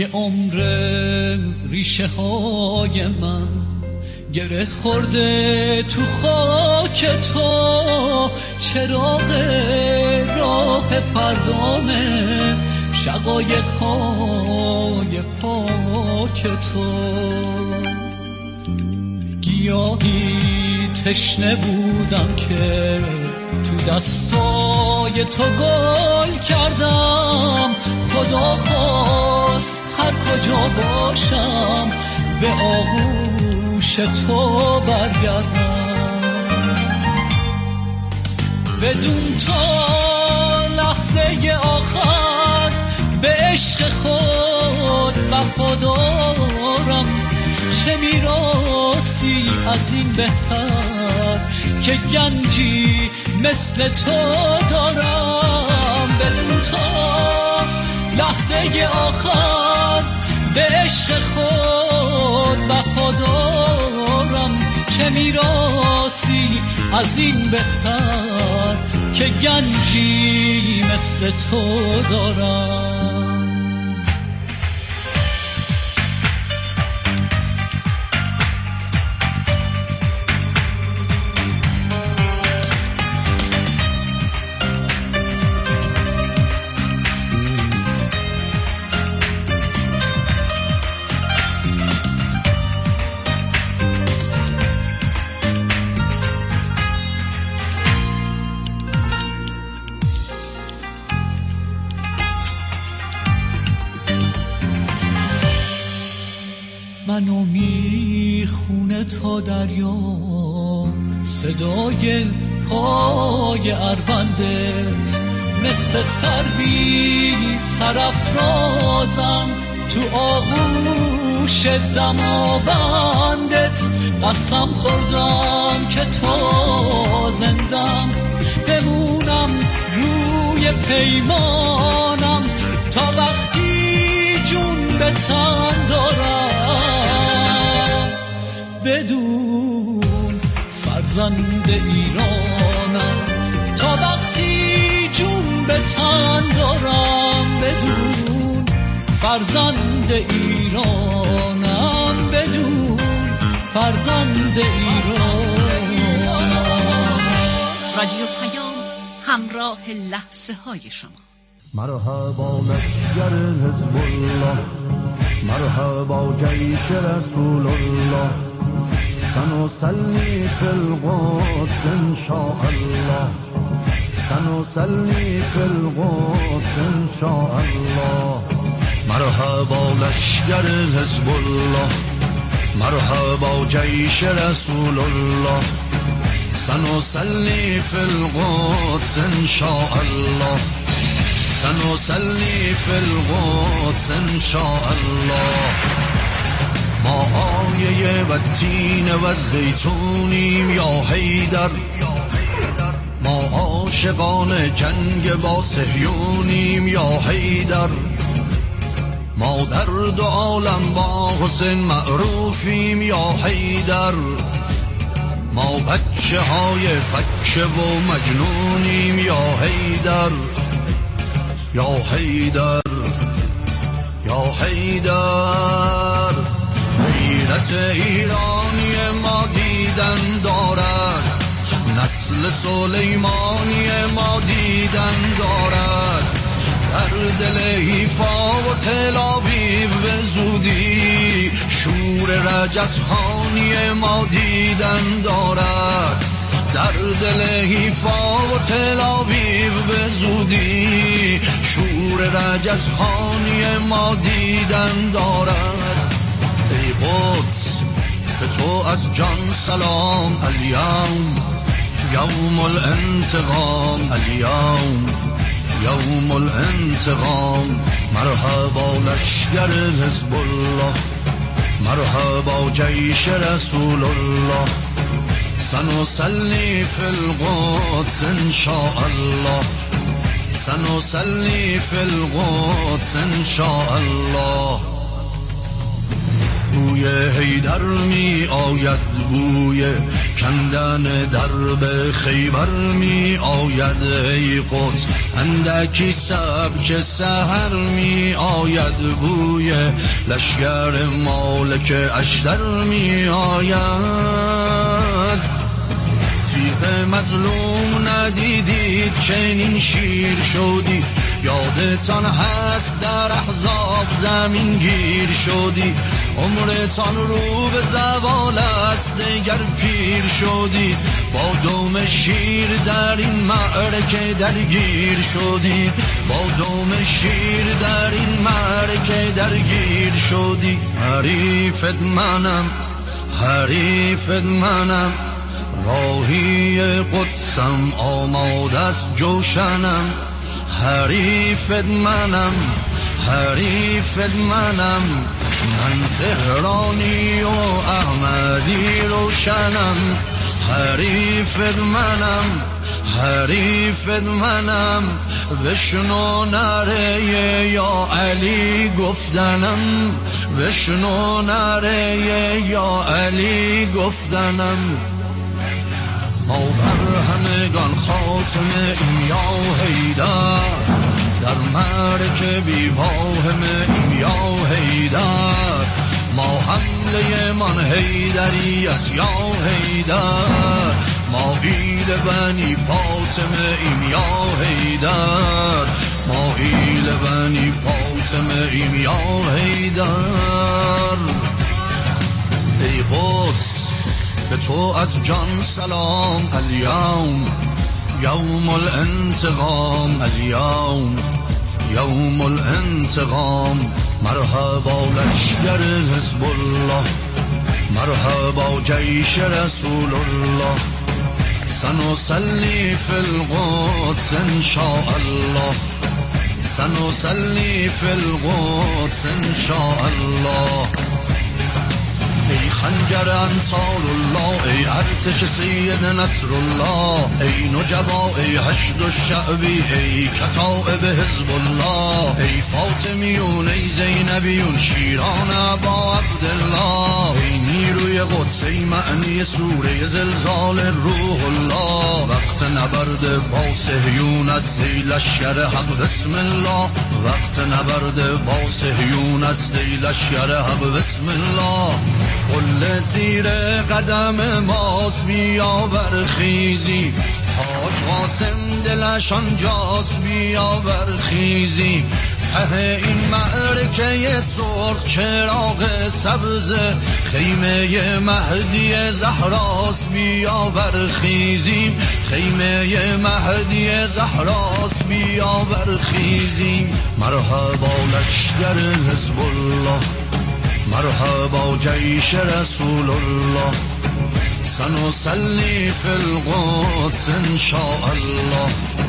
یه عمر ریشه های من گره خورده تو خاک تو، چراغ راه فردامه شقایق های پاک تو. گیاهی تشنه بودم که تو دستای تو گل کردم، خدا خواست هر کجا باشم به آغوش تو برگردم. بدون تو لحظه آخر به عشق خود وفادارم، چه میراثی از این بهتر که گنجی مثل تو دارم. بدون تو لحظه آخر به عشق خود وفادارم، چه میراثی از این بهتر که گنجی مثل تو دارم. منو میخونه تا دریا صدای پای اربندت، مثل سروی سرافرازم تو آغوش دماوندت. قسم خوردم که تا زندم بمونم روی پیمانم، تا وقتی جون به تن دارم. بدون فرزند ایرانم تا وقتی جون به تن دارم. بدون فرزند ایرانم، بدون فرزند ایرانم. رادیو پیام، همراه لحظه های شما. مرحبا لشکر حزب الله، مرحبا جیش رسول الله، سنصلي في القدس إن شاء الله، سنصلي في القدس إن شاء الله. مرحبا لشکر حزب الله، مرحبا جیش رسول الله، سنصلي في القدس إن شاء الله، سنصلي في القدس إن شاء الله. ما آیه و تین و زیتونیم یا حیدر، ما عاشقان جنگ با صهیونیم یا حیدر، ما در دو عالم با حسین معروفیم یا حیدر، ما بچه های فکشه و مجنونیم یا حیدر، یا حیدر، یا حیدر. غیرت ایرانی ما دیدن دارد، نسل سلیمانی ما دیدن دارد، در دل حیفا و تل آویو به زودی شور رجزخانی ما دیدن دارد، در دل حیفا و تل آویو به زودی شور رجزخانی ما دیدن دارد. ای قدس به تو از جان سلام، الیوم یوم الانتقام، الیوم یوم الانتقام. مرحبا لشکر حزب الله، مرحبا جیش رسول الله، سنصلي في القدس إن شاء الله، سنصلي في القدس إن شاء الله. بوی حیدر می آید، بوی کندن درب خیبر می آید. ای قدس اندکی سبک سحر می آید، بوی لشگر مالک اشتر می آید. تیغ مظلوم ندیدید چنین شیر شدی، یادتان هست در احزاب زمین گیر شدی. عمرتان رو به زوال است دیگر پیر شدی، با دم شیر در این معرکه درگیر شدی، با دم شیر در این معرکه درگیر شدی. حریفت منم، حریفت منم، راهی قدسم آماده است جوشنم. حریفت منم، حریفت منم، من تهرانی و احمدی روشنم. حریفت منم، حریفت منم، بشنو نره یا علی گفتنم، بشنو نره یا علی گفتنم. ما بر همگان خاتمه ایم یا حیدر، در معرکه بی واهم ایم یا حیدر. ما حمله من حیدری است یا حیدر، ما ایل بنی فاطمه ایم یا حیدر، ما ایل بنی فاطمه ایم یا حیدر. ای قدس به تو از جان سلام، الیوم یوم الانتقام، الیوم یوم الانتقام. مرحبا لشگر حزب الله، مرحبا جیش رسول الله. سنصلي في القدس ان شاء الله، سنصلي في القدس ان شاء الله. ای خنجر انصار الله، ای ارتش سید نصر الله، ای نجبا، ای حشد الشعبی، ای کتائب حزب الله. ای فاطمیون، ای زینبیون، شیران ابا عبدالله. ای نیروی قدس، ای معنی سوره زلزال روح الله. وقت نبرد با صهیون است ای لشکر حق بسم الله، وقت نبرد با صهیون است ای لشکر حق بسم الله. قل زیر قدم ماست بیا برخیزی، حاج قاسم دلش آنجاست بیا برخیزی. ته این معرکه سرخ چراغ سبز، خیمه مهدی زهراست بیا برخیزیم، خیمه مهدی زهراست بیا برخیزیم. مرحبا لشگر حزب الله، مرحبا جیش رسول الله. سنصلي في القدس ان شاء الله،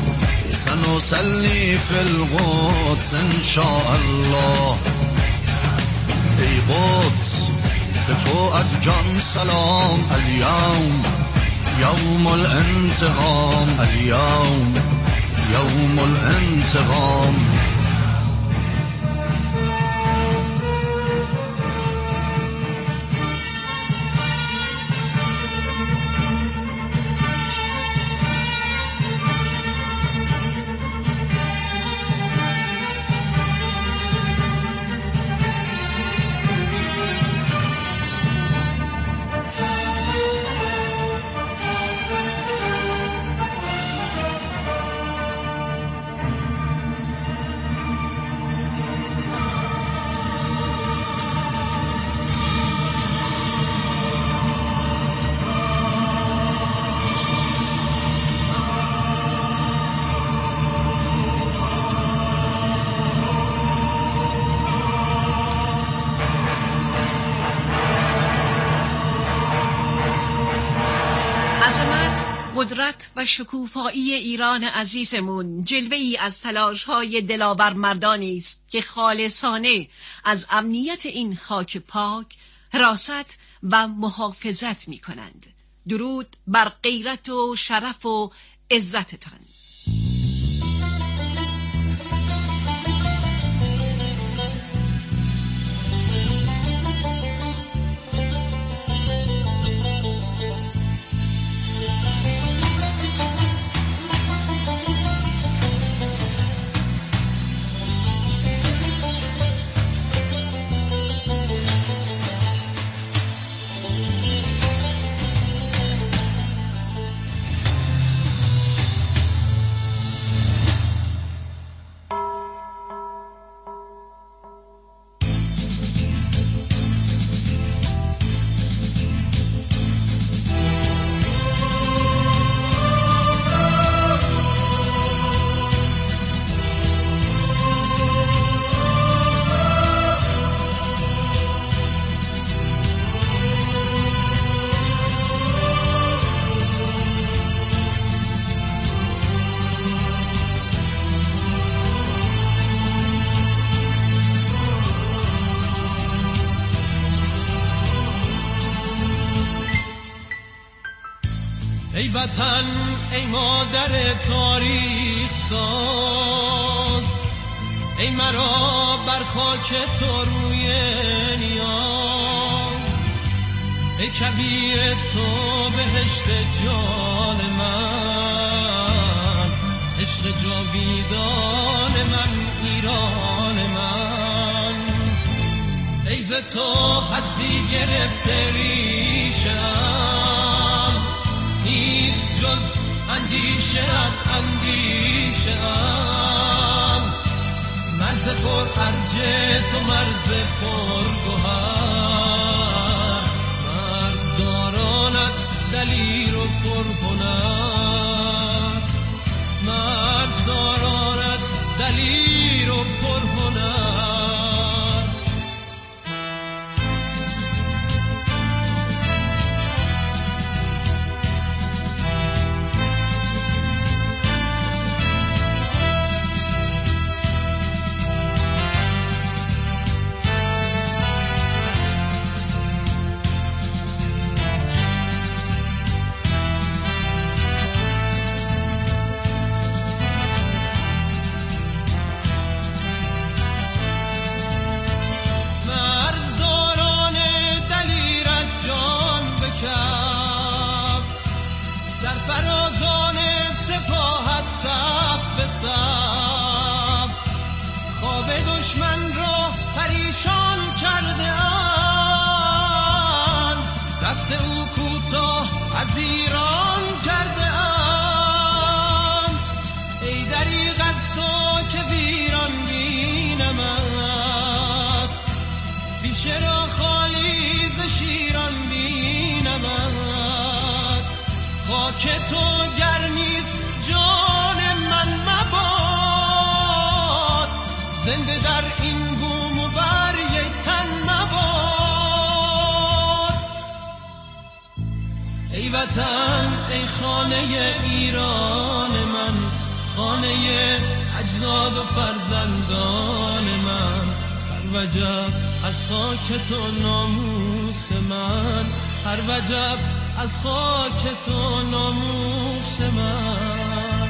سنصلي في القدس ان شاء الله. ای قدس به تو از جان سلام، الیوم یوم الانتقام، الیوم یوم الانتقام. قدرت و شکوفایی ایران عزیزمون جلوه‌ای از تلاش‌های دلاور مردانی است که خالصانه از امنیت این خاک پاک حراست و محافظت می‌کنند. درود بر غیرت و شرف و عزتتان. وطن ای مادر تاریخ ساز، ای مرا بر خاک تو روی نیاز، ای کبیر تو بهشت جان من، عشق جاویدان من، ایران من. ای ز تو هستی گرفته ریشه‌ام، نیست جز اندیشه‌ات اندیشه‌ام. مرز پر ارج تو مرز پر گوهر، مرز دارانت دلیر و پرهنر، مرز دارانت دلیر و پرهنر. سرفرازان سپاهت صف به صف، خواب دشمن را پریشان کرده اند، دست او کوتاه از ایران کرده اند. ای دریغ از تو که ویران بینمت، بیشه را خالی ز شیران بینمت. خاک تو گر نیست جان من مباد، زنده در این بوم و بر یک تن مباد. ای وطن ای خانه ایران من، خانه اجداد و فرزندان من. هر وجب از خاک تو ناموس من، هر وجب از خاک تو ناموس من.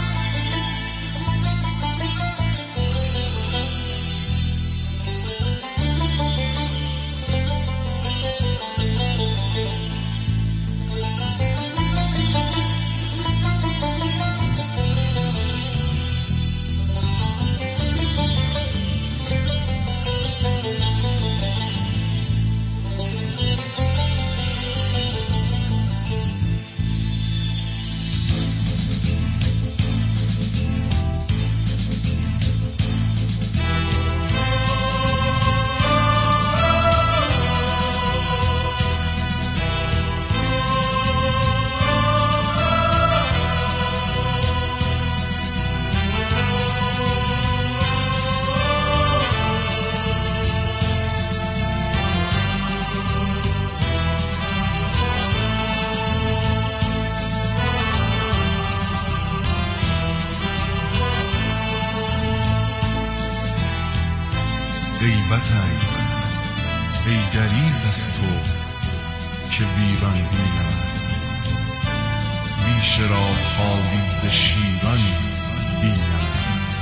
ای وطن ای دریغ از تو که ویران بینمت، بیشه را خالی ز شیران بینمت.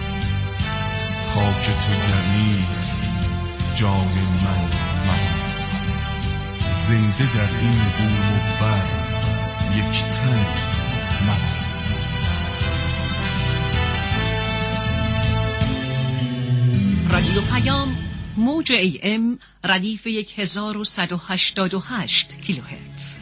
خاک تو گر نیست جان من مباد، زنده در این بوم و بر یک تن مباد. رادیو پیام موج AM ردیف 1188 کیلوهرتز.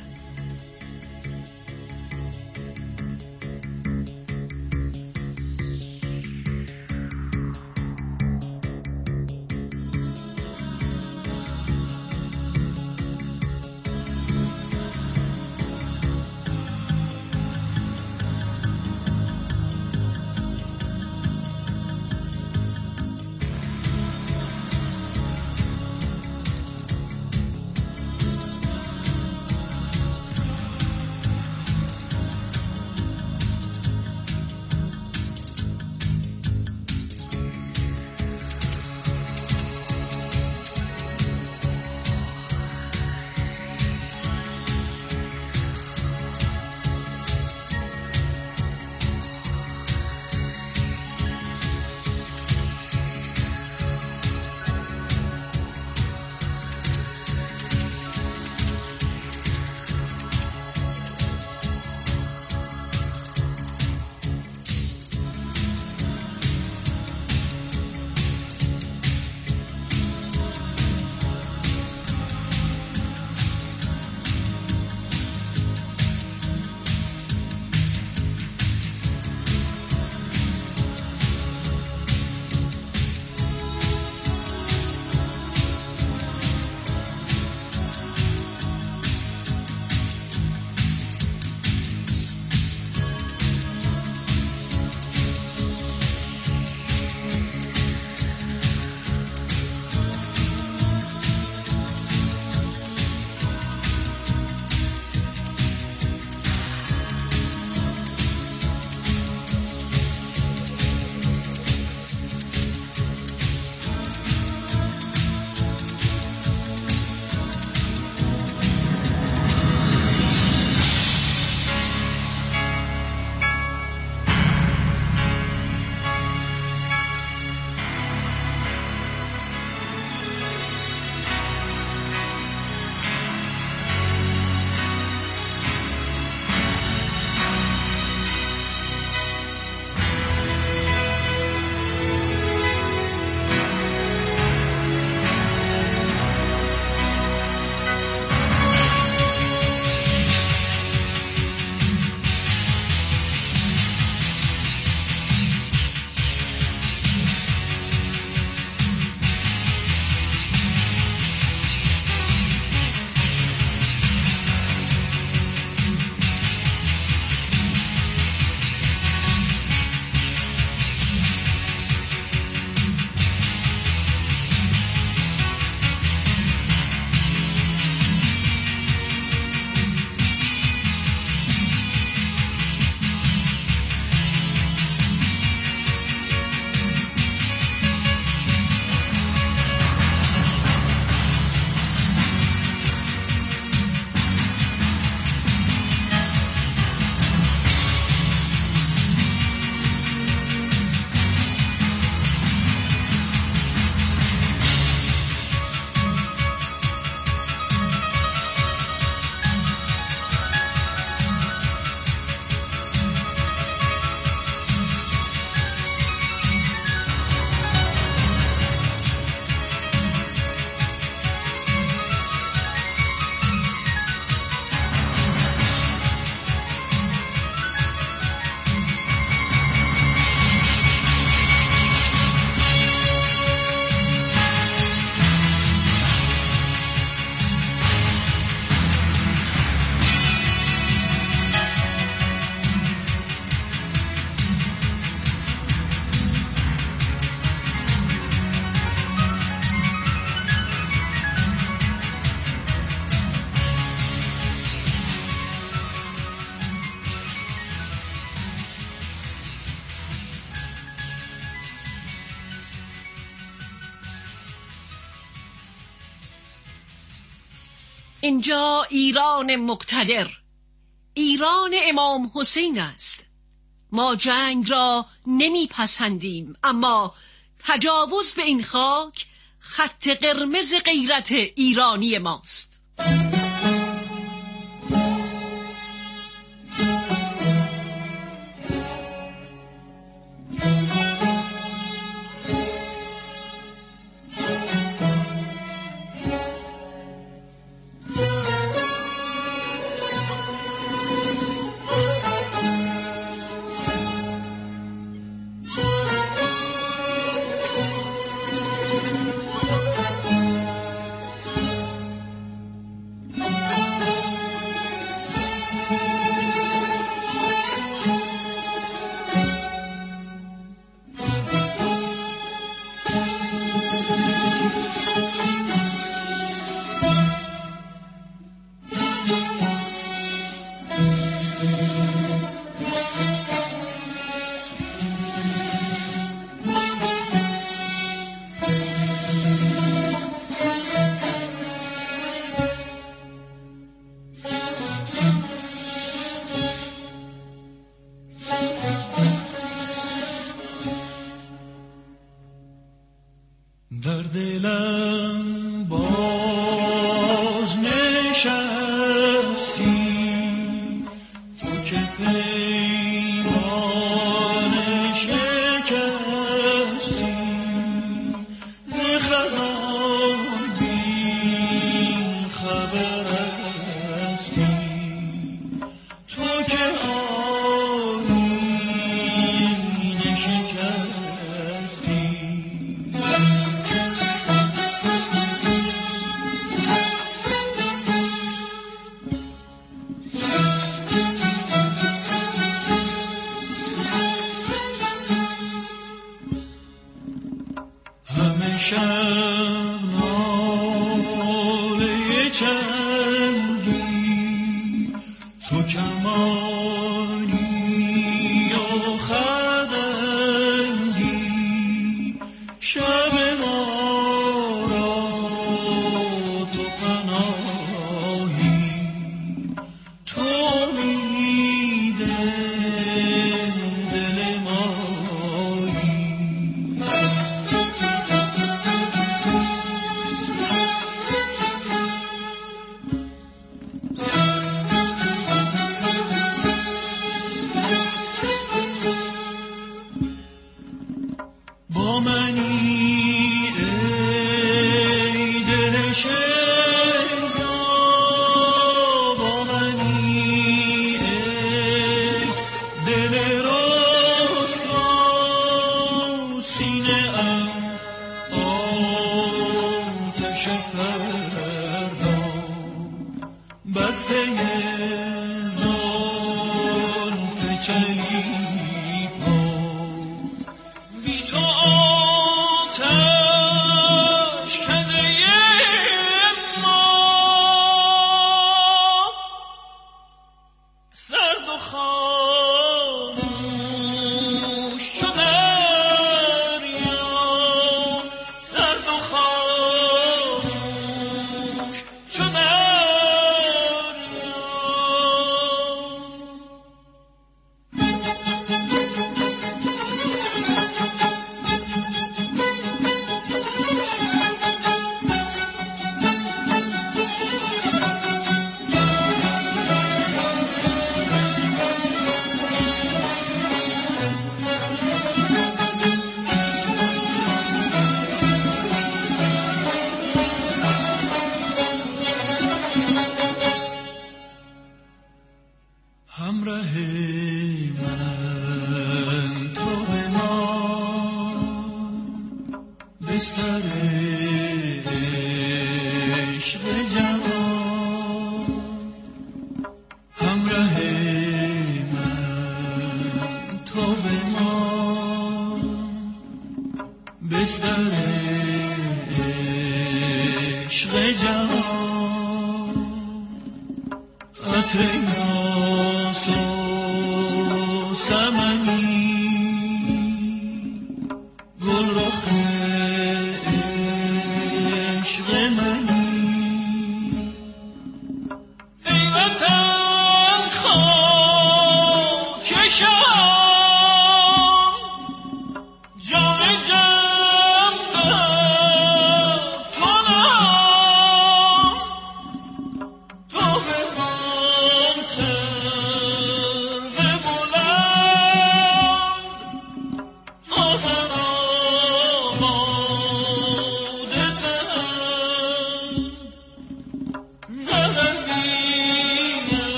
اینجا ایران مقتدر، ایران امام حسین است. ما جنگ را نمیپسندیم، اما تجاوز به این خاک خط قرمز غیرت ایرانی ماست. در دلم باز نشستی تو که پیمان شکستی، ز خزان بی خبر هستی، تو که آیین شکستی. شب ناله چنگی، تو کمانی و خدنگی، شب ما را تو پناهی، تو امید دل مایی. با منی ای دل شیدا، با منی ای دل رسوا، سینه ام آتش فردا، بسته زلف چلیپا، بی تو آتش کده ما، سرد و خاموش چو دریا، سرد و خاموش چو دریا. همراه من تو بمان، بستر عشق جوان، همراه من تو بمان، بستر عشق جوان، عطر یاس و سمنی، گل رخ عشق منی،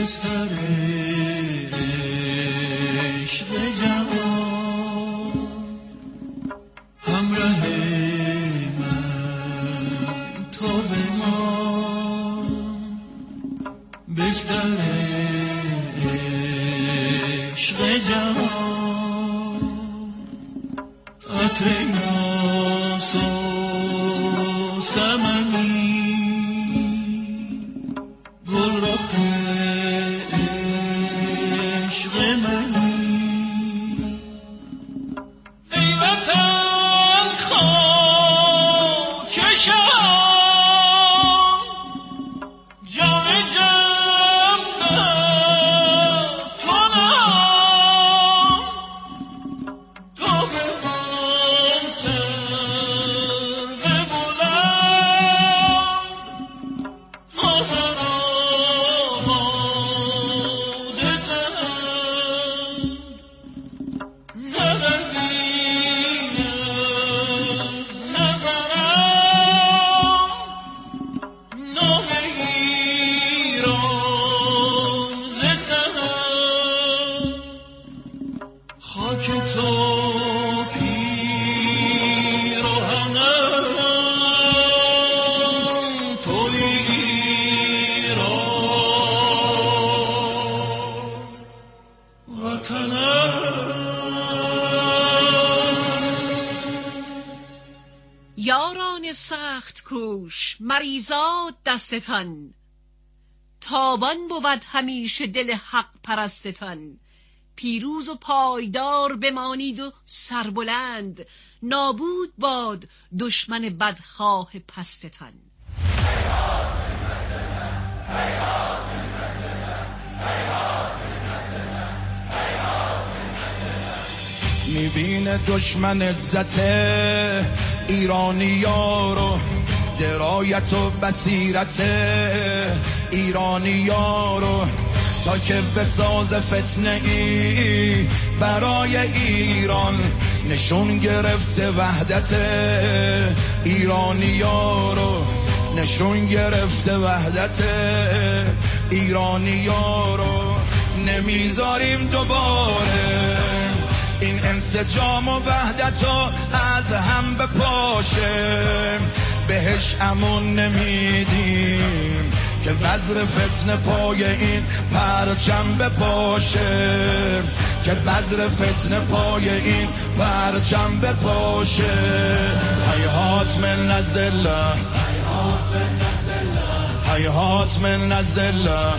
بستر عشق جوان همراه من تو بمان بستر عشق جوان عطر یاس و سمنی گل رخ عشق منی ای وطن خاک شام جام جم در تو نام تو به من سر بلند آفر آماده سند نبردین از نظرم نام ایران ز سند خاک تو پیراهنم توی ایران وطنم یاران سخت کوش مریزاد دستتان، تابان بود همیشه دل حق پرستتان. پیروز و پایدار بمانید و سربلند، نابود باد دشمن بدخواه پستتان. میبینه دشمن عزت ایرانی‌ها رو، درایت و بصیرت ایرانی‌ها رو، تا که بساز فتنه ای برای ایران. نشون گرفته وحدت ایرانی‌ها رو، نشون گرفته وحدت ایرانی‌ها رو. نمیذاریم دوباره این انسجام و وحدت رو از هم بپاشه، بهش امون نمیدیم که وزر فتنه پای این پرچم بپاشه، که وزر فتنه پای این پرچم بپاشه. هیهات من الذله، هیهات من الذله،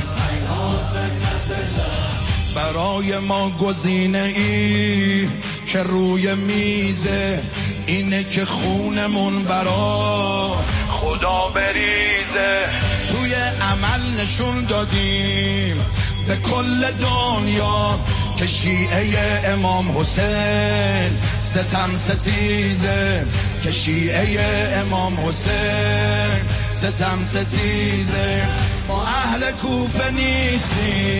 برای ما گزینه ای که روی میزه اینه که خونمون برا خدا بریزه. توی عمل نشون دادیم به کل دنیا که شیعه امام حسین ستم ستیزه، که شیعه امام حسین ستم ستیزه. ما اهل کوفه نیستیم